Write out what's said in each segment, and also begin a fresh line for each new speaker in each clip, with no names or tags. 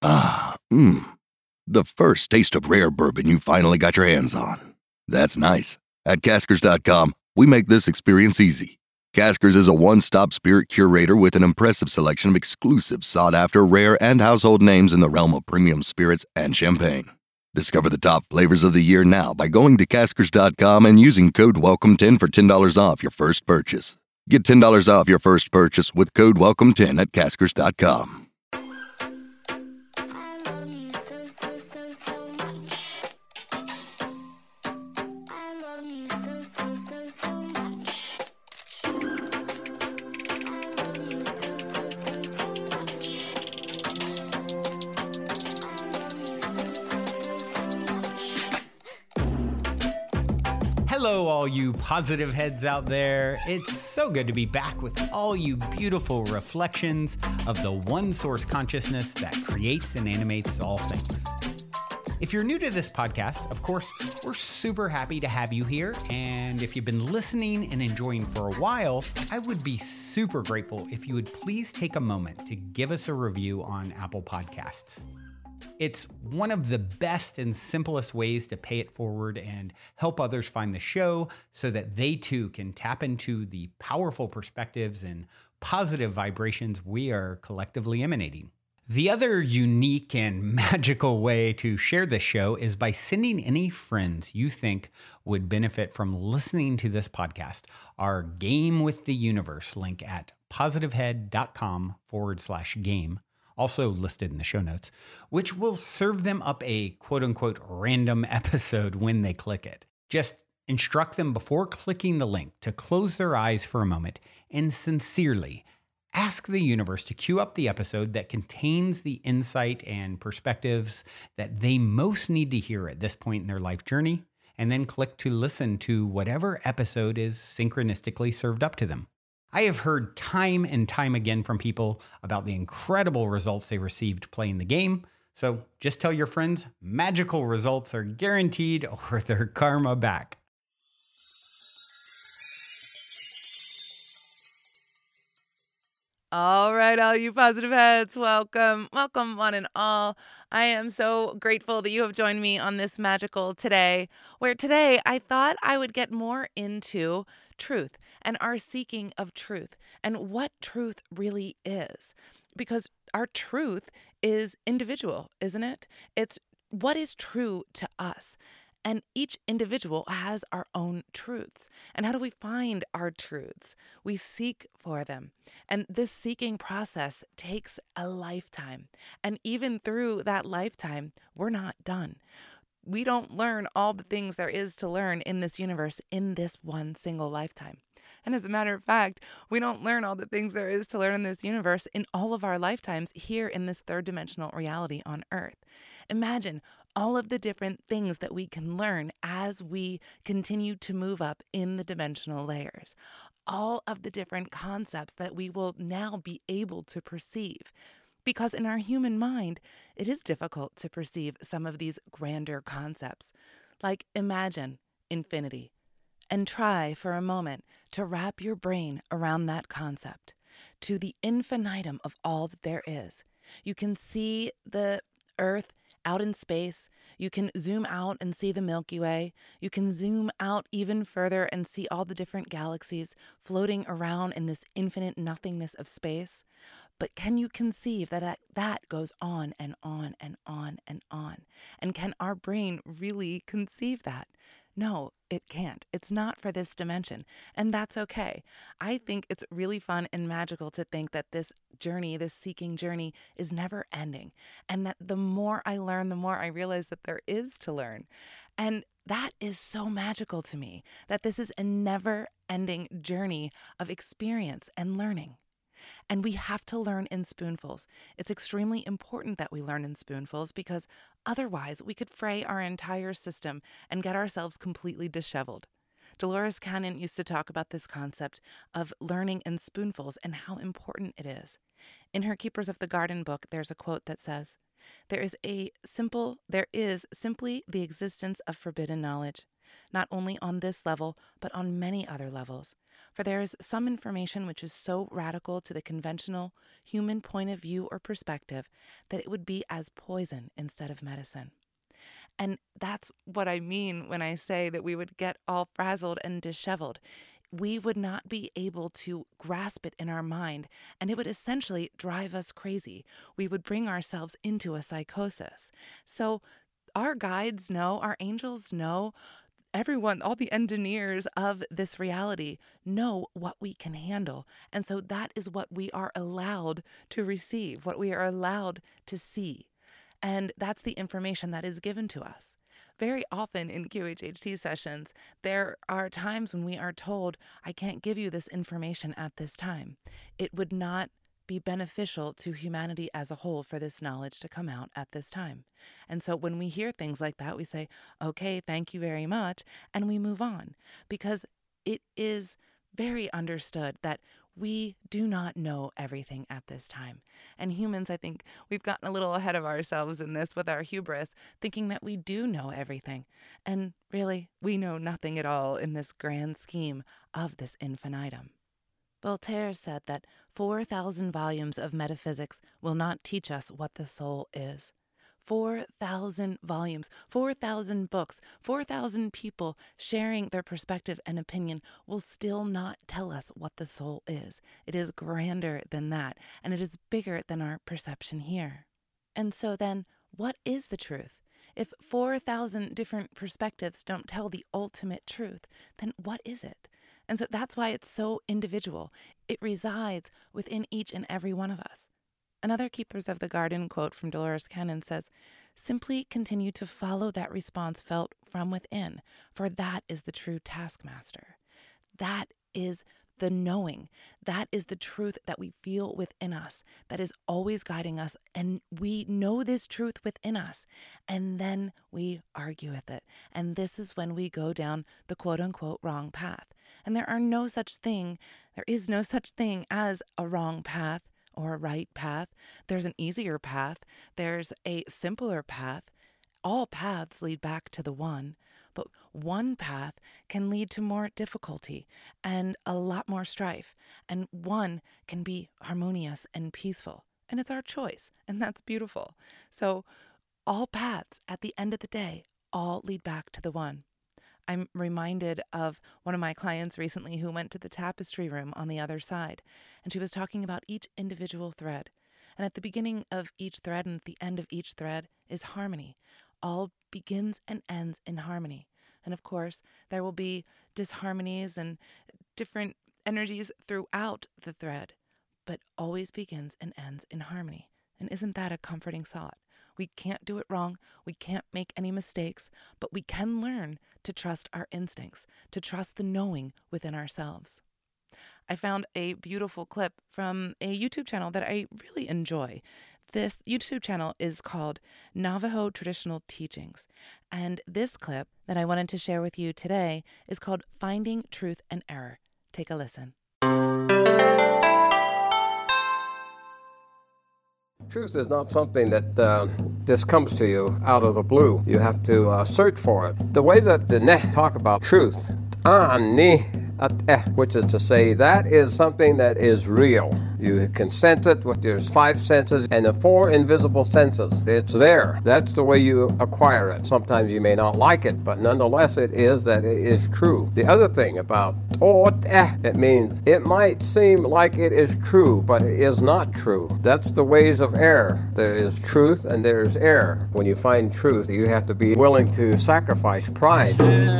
Ah, mmm. The first taste of rare bourbon you finally got your hands on. That's nice. At Caskers.com, we make this experience easy. Caskers is a one-stop spirit curator with an impressive selection of exclusive, sought-after, rare, and household names in the realm of premium spirits and champagne. Discover the top flavors of the year now by going to Caskers.com and using code WELCOME10 for $10 off your first purchase. Get $10 off your first purchase with code WELCOME10 at Caskers.com.
Hello, all you positive heads out there. It's so good to be back with all you beautiful reflections of the one source consciousness that creates and animates all things. If you're new to this podcast, of course, we're super happy to have you here. And if you've been listening and enjoying for a while, I would be super grateful if you would please take a moment to give us a review on Apple Podcasts. It's one of the best and simplest ways to pay it forward and help others find the show so that they too can tap into the powerful perspectives and positive vibrations we are collectively emanating. The other unique and magical way to share this show is by sending any friends you think would benefit from listening to this podcast our Game with the Universe link at positivehead.com/game. Also listed in the show notes, which will serve them up a quote-unquote random episode when they click it. Just instruct them before clicking the link to close their eyes for a moment and sincerely ask the universe to cue up the episode that contains the insight and perspectives that they most need to hear at this point in their life journey, and then click to listen to whatever episode is synchronistically served up to them. I have heard time and time again from people about the incredible results they received playing the game. So just tell your friends magical results are guaranteed or their karma back.
All right, all you positive heads, welcome one and all. I am so grateful that you have joined me on this magical today, where today I thought I would get more into truth and our seeking of truth and what truth really is. Because our truth is individual, isn't it? It's what is true to us. And each individual has our own truths. And how do we find our truths? We seek for them. And this seeking process takes a lifetime. And even through that lifetime, we're not done. We don't learn all the things there is to learn in this universe in this one single lifetime. And as a matter of fact, we don't learn all the things there is to learn in this universe in all of our lifetimes here in this third dimensional reality on Earth. Imagine all of the different things that we can learn as we continue to move up in the dimensional layers. All of the different concepts that we will now be able to perceive. Because in our human mind, it is difficult to perceive some of these grander concepts. Like imagine infinity. And try for a moment to wrap your brain around that concept, to the infinitum of all that there is. You can see the Earth out in space. You can zoom out and see the Milky Way. You can zoom out even further and see all the different galaxies floating around in this infinite nothingness of space. But can you conceive that that goes on and on and on and on? And can our brain really conceive that? No, it can't. It's not for this dimension. And that's okay. I think it's really fun and magical to think that this journey, this seeking journey, is never ending. And that the more I learn, the more I realize that there is to learn. And that is so magical to me, that this is a never ending journey of experience and learning. And we have to learn in spoonfuls. It's extremely important that we learn in spoonfuls because otherwise we could fray our entire system and get ourselves completely disheveled. Dolores Cannon used to talk about this concept of learning in spoonfuls and how important it is. In her Keepers of the Garden book, there's a quote that says, there is simply the existence of forbidden knowledge, not only on this level, but on many other levels. For there is some information which is so radical to the conventional human point of view or perspective that it would be as poison instead of medicine. And that's what I mean when I say that we would get all frazzled and disheveled. We would not be able to grasp it in our mind, and it would essentially drive us crazy. We would bring ourselves into a psychosis. So our guides know, our angels know, everyone, all the engineers of this reality know what we can handle. And so that is what we are allowed to receive, what we are allowed to see. And that's the information that is given to us. Very often in QHHT sessions, there are times when we are told, I can't give you this information at this time. It would not be beneficial to humanity as a whole for this knowledge to come out at this time. And so when we hear things like that, we say, okay, thank you very much, and we move on, because it is very understood that we do not know everything at this time. And humans, I think we've gotten a little ahead of ourselves in this with our hubris, thinking that we do know everything. And really, we know nothing at all in this grand scheme of this infinitum. Voltaire said that 4,000 volumes of metaphysics will not teach us what the soul is. 4,000 volumes, 4,000 books, 4,000 people sharing their perspective and opinion will still not tell us what the soul is. It is grander than that, and it is bigger than our perception here. And so then, what is the truth? If 4,000 different perspectives don't tell the ultimate truth, then what is it? And so that's why it's so individual. It resides within each and every one of us. Another Keepers of the Garden quote from Dolores Cannon says, simply continue to follow that response felt from within, for that is the true taskmaster. That is the knowing. That is the truth that we feel within us, that is always guiding us. And we know this truth within us, and then we argue with it. And this is when we go down the quote unquote wrong path. And there is no such thing as a wrong path or a right path. There's an easier path. There's a simpler path. All paths lead back to the one, but one path can lead to more difficulty and a lot more strife, and one can be harmonious and peaceful, and it's our choice, and that's beautiful. So all paths, at the end of the day, all lead back to the one. I'm reminded of one of my clients recently who went to the tapestry room on the other side, and she was talking about each individual thread. And at the beginning of each thread and at the end of each thread is harmony. All begins and ends in harmony. And of course, there will be disharmonies and different energies throughout the thread, but always begins and ends in harmony. And isn't that a comforting thought? We can't do it wrong. We can't make any mistakes, but we can learn to trust our instincts, to trust the knowing within ourselves. I found a beautiful clip from a YouTube channel that I really enjoy. This YouTube channel is called Navajo Traditional Teachings. And this clip that I wanted to share with you today is called Finding Truth and Error. Take a listen.
Truth is not something that just comes to you out of the blue. You have to search for it. The way that the Neh talk about truth, which is to say that is something that is real. You can sense it with your 5 senses and the 4 invisible senses. It's there. That's the way you acquire it. Sometimes you may not like it, but nonetheless it is true. The other thing about it means it might seem like it is true, but it is not true. That's the ways of error. There is truth and there is error. When you find truth, you have to be willing to sacrifice pride.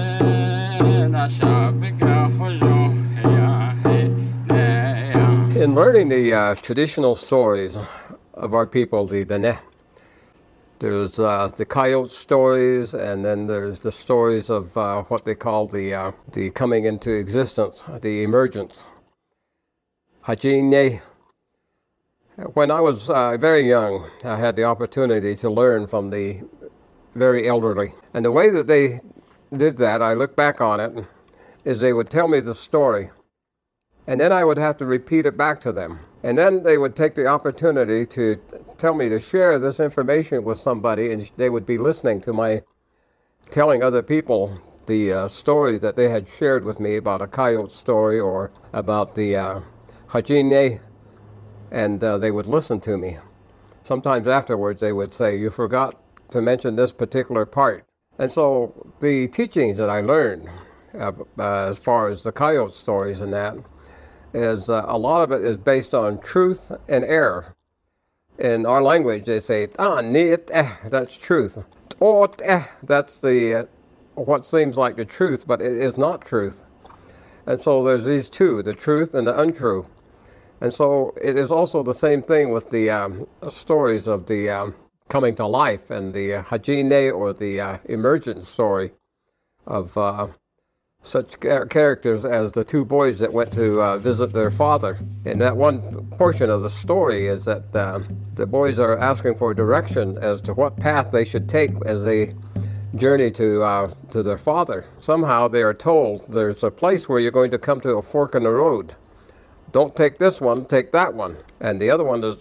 In learning the traditional stories of our people, the Neh, there's the coyote stories, and then there's the stories of what they call the coming into existence, the emergence. Hajine. When I was very young, I had the opportunity to learn from the very elderly. And the way that they did that, I look back on it, is they would tell me the story, and then I would have to repeat it back to them. And then they would take the opportunity to tell me to share this information with somebody, and they would be listening to my telling other people the story that they had shared with me about a coyote story or about the Hajine, and they would listen to me. Sometimes afterwards they would say, "You forgot to mention this particular part." And so the teachings that I learned as far as the coyote stories and that is a lot of it is based on truth and error. In our language they say, that's truth. That's the what seems like the truth, but it is not truth. And so there's these two, the truth and the untrue. And so it is also the same thing with the stories of the coming to life and the Hajine or the emergence story of such characters as the two boys that went to visit their father. And that one portion of the story is that the boys are asking for direction as to what path they should take as they journey to their father. Somehow they are told there's a place where you're going to come to a fork in the road. Don't take this one, take that one. And the other one is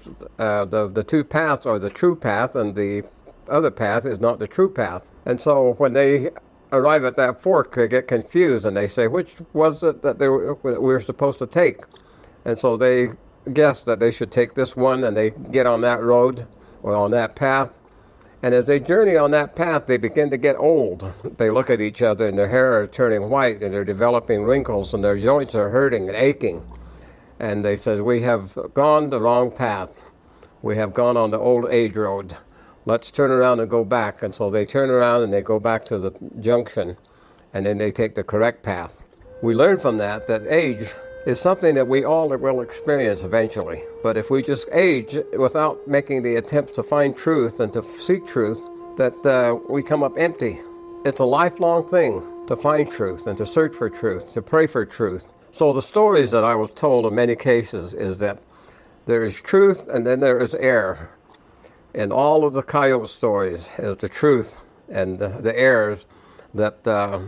the two paths are the true path, and the other path is not the true path. And so when they arrive at that fork, they get confused and they say, which was it that we were supposed to take? And so they guess that they should take this one, and they get on that road or on that path. And as they journey on that path, they begin to get old. They look at each other and their hair are turning white and they're developing wrinkles and their joints are hurting and aching. And they said, we have gone the wrong path. We have gone on the old age road. Let's turn around and go back. And so they turn around and they go back to the junction, and then they take the correct path. We learn from that age is something that we all will experience eventually. But if we just age without making the attempts to find truth and to seek truth, that we come up empty. It's a lifelong thing to find truth and to search for truth, to pray for truth. So the stories that I was told in many cases is that there is truth and then there is error. In all of the coyote stories is the truth and the errors that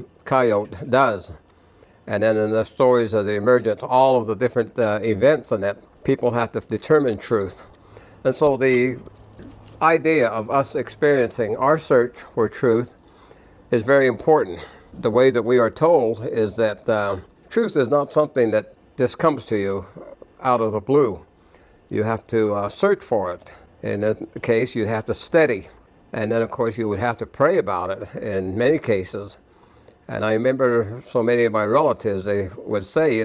coyote does. And then in the stories of the emergence, all of the different events in that, people have to determine truth. And so the idea of us experiencing our search for truth is very important. The way that we are told is that truth is not something that just comes to you out of the blue. You have to search for it. In this case, you'd have to study. And then, of course, you would have to pray about it in many cases. And I remember so many of my relatives, they would say,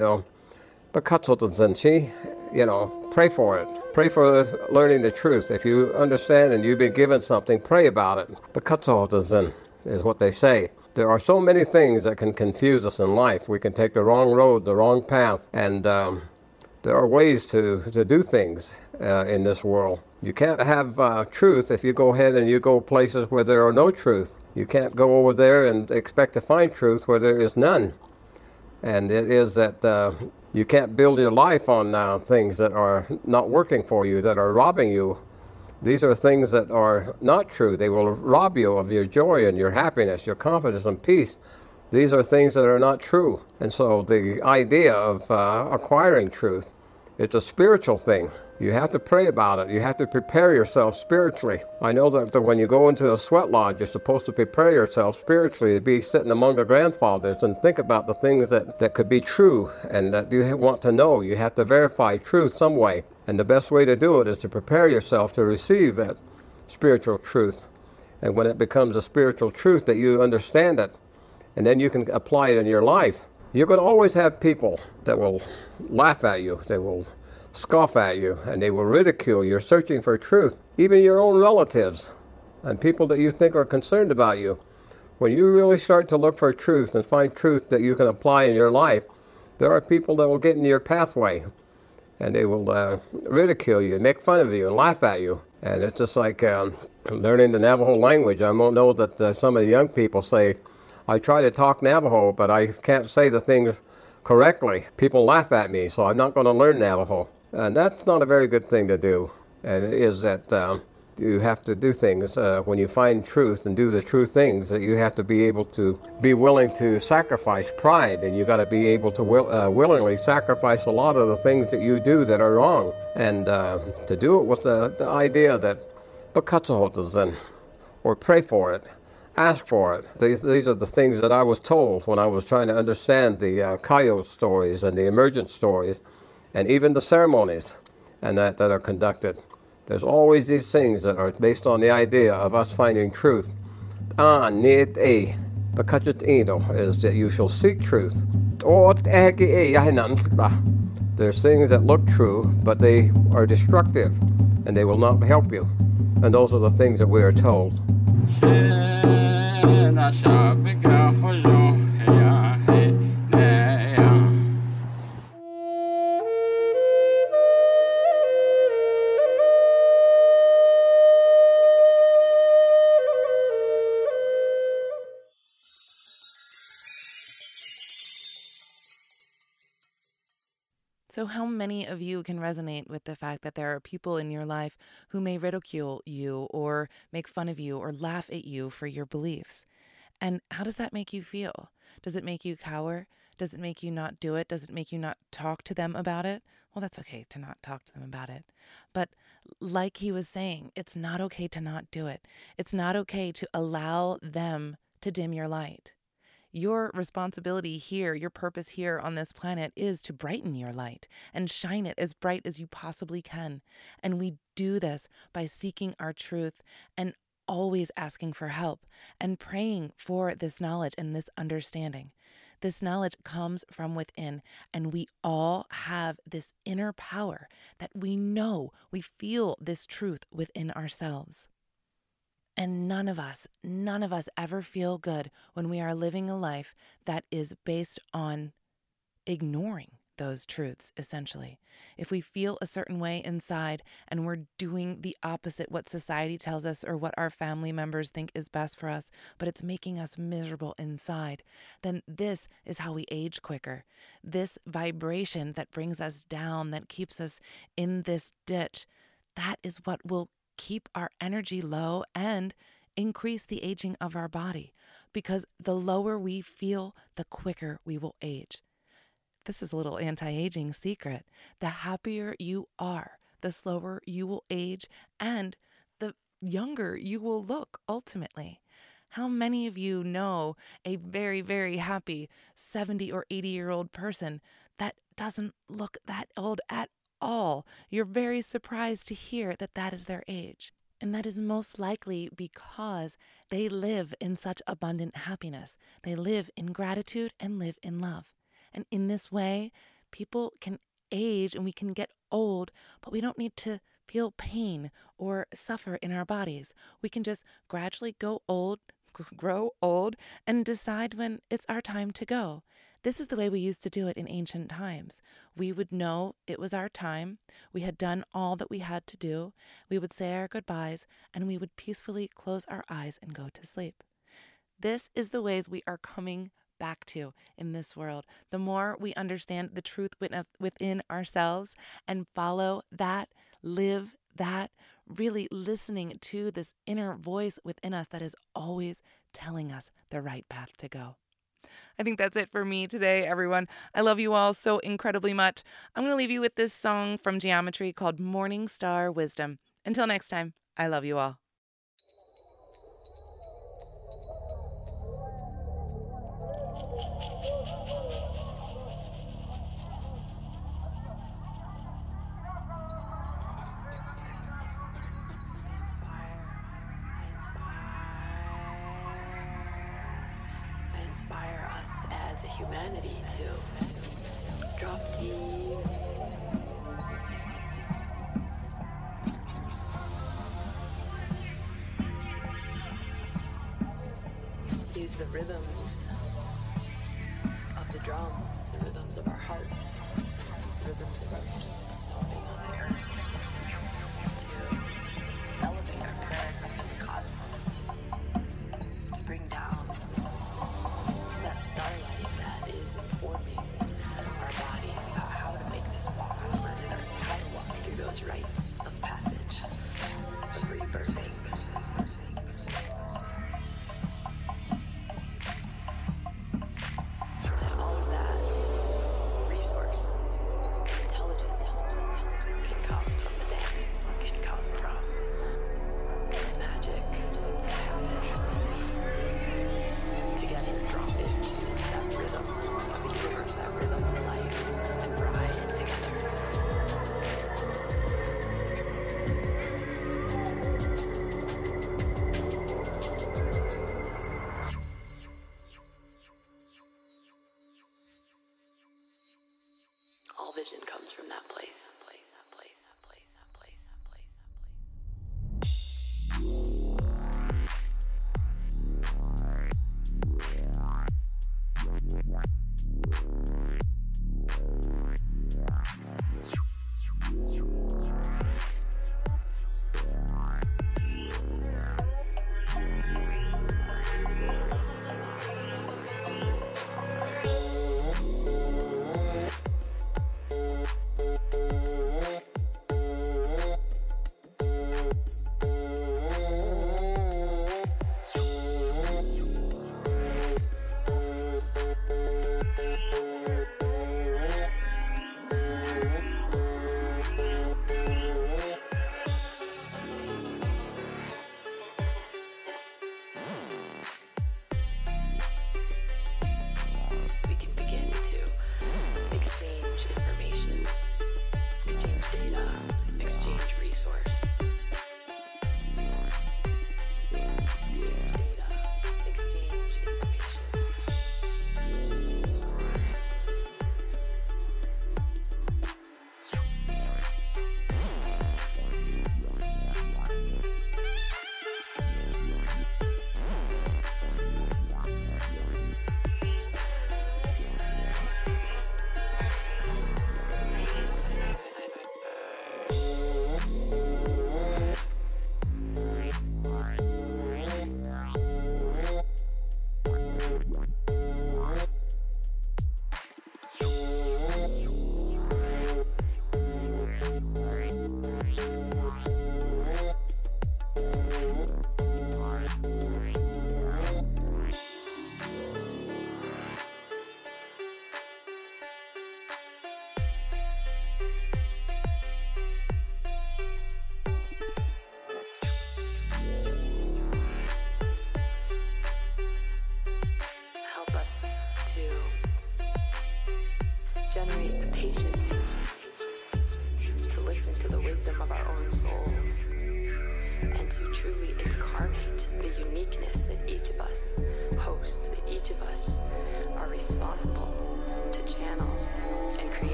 pray for it. Pray for learning the truth. If you understand and you've been given something, pray about it. Is what they say. There are so many things that can confuse us in life. We can take the wrong road, the wrong path, and there are ways to do things in this world. You can't have truth if you go ahead and you go places where there are no truth. You can't go over there and expect to find truth where there is none. And it is that you can't build your life on things that are not working for you, that are robbing you. These are things that are not true. They will rob you of your joy and your happiness, your confidence and peace. These are things that are not true. And so the idea of acquiring truth, it's a spiritual thing. You have to pray about it. You have to prepare yourself spiritually. I know that when you go into a sweat lodge, you're supposed to prepare yourself spiritually to be sitting among the grandfathers and think about the things that could be true and that you want to know. You have to verify truth some way. And the best way to do it is to prepare yourself to receive that spiritual truth. And when it becomes a spiritual truth that you understand it, and then you can apply it in your life, you're going to always have people that will laugh at you. They will scoff at you, and they will ridicule you. You're searching for truth. Even your own relatives and people that you think are concerned about you. When you really start to look for truth and find truth that you can apply in your life, there are people that will get in your pathway, and they will ridicule you, make fun of you, and laugh at you. And it's just like learning the Navajo language. I know that some of the young people say, I try to talk Navajo, but I can't say the things correctly. People laugh at me, so I'm not going to learn Navajo. And that's not a very good thing to do. And it is that you have to do things when you find truth and do the true things, that you have to be able to be willing to sacrifice pride, and you got to be able to willingly sacrifice a lot of the things that you do that are wrong, and to do it with the idea that or pray for it. ask for it. These are the things that I was told when I was trying to understand the coyote stories and the emergent stories, and even the ceremonies and that are conducted. There's always these things that are based on the idea of us finding truth. Is that you shall seek truth. There's things that look true, but they are destructive, and they will not help you. And those are the things that we are told.
So how many of you can resonate with the fact that there are people in your life who may ridicule you or make fun of you or laugh at you for your beliefs? And how does that make you feel? Does it make you cower? Does it make you not do it? Does it make you not talk to them about it? Well, that's okay to not talk to them about it. But like he was saying, it's not okay to not do it. It's not okay to allow them to dim your light. Your responsibility here, your purpose here on this planet is to brighten your light and shine it as bright as you possibly can. And we do this by seeking our truth and always asking for help and praying for this knowledge and this understanding. This knowledge comes from within, and we all have this inner power that we know, we feel this truth within ourselves. And none of us ever feel good when we are living a life that is based on ignoring those truths, essentially. If we feel a certain way inside and we're doing the opposite, what society tells us or what our family members think is best for us, but it's making us miserable inside, then this is how we age quicker. This vibration that brings us down, that keeps us in this ditch, that is what will keep our energy low and increase the aging of our body, because the lower we feel, the quicker we will age. This is a little anti-aging secret. The happier you are, the slower you will age, and the younger you will look ultimately. How many of you know a very, very happy 70 or 80-year-old person that doesn't look that old at all? You're very surprised to hear that that is their age. And that is most likely because they live in such abundant happiness. They live in gratitude and live in love. And in this way, people can age and we can get old, but we don't need to feel pain or suffer in our bodies. We can just gradually grow old, and decide when it's our time to go. This is the way we used to do it in ancient times. We would know it was our time. We had done all that we had to do. We would say our goodbyes, and we would peacefully close our eyes and go to sleep. This is the ways we are coming back to in this world. The more we understand the truth within ourselves and follow that, live that, really listening to this inner voice within us that is always telling us the right path to go. I think that's it for me today, everyone. I love you all so incredibly much. I'm going to leave you with this song from Geometry called Morning Star Wisdom. Until next time, I love you all.
Inspire us as a humanity to drop deep, use the rhythms of the drum, the rhythms of our hearts, the rhythms of our feet stomping on the earth to elevate our prayers up to the cosmos, to bring down that starlight that is informing our bodies about how to make this walk on planet Earth, how to walk through those rites of passage, of rebirthing. And all of that resource, intelligence, can come vision comes from that place.